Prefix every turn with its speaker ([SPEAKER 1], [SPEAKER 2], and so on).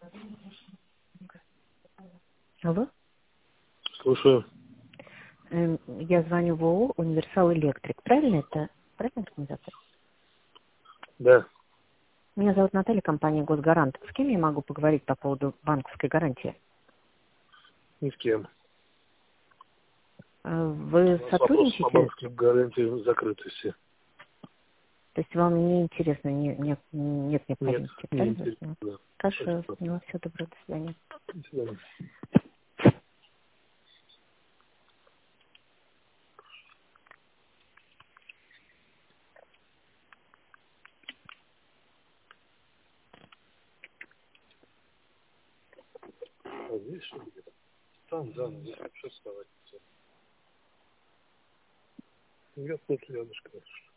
[SPEAKER 1] Алло?
[SPEAKER 2] Слушаю.
[SPEAKER 1] Я звоню в ООО «Универсал Электрик». Правильно это? Правильно организация?
[SPEAKER 2] Да.
[SPEAKER 1] Меня зовут Наталья, компания «Госгарант». С кем я могу поговорить по поводу банковской гарантии?
[SPEAKER 2] Ни с кем.
[SPEAKER 1] Вы
[SPEAKER 2] У нас вопросы по
[SPEAKER 1] сотрудничаете?
[SPEAKER 2] банковским гарантиям закрыты все.
[SPEAKER 1] То есть вам не интересно, нет
[SPEAKER 2] Нет,
[SPEAKER 1] необходимости,
[SPEAKER 2] не
[SPEAKER 1] правильно?
[SPEAKER 2] интересно. Да.
[SPEAKER 1] Хорошо,
[SPEAKER 2] Спасибо.
[SPEAKER 1] поняла. Всего доброго, до свидания.
[SPEAKER 2] До свидания. А здесь что ли? Там, да, здесь вообще вставать. Я тут рядышком.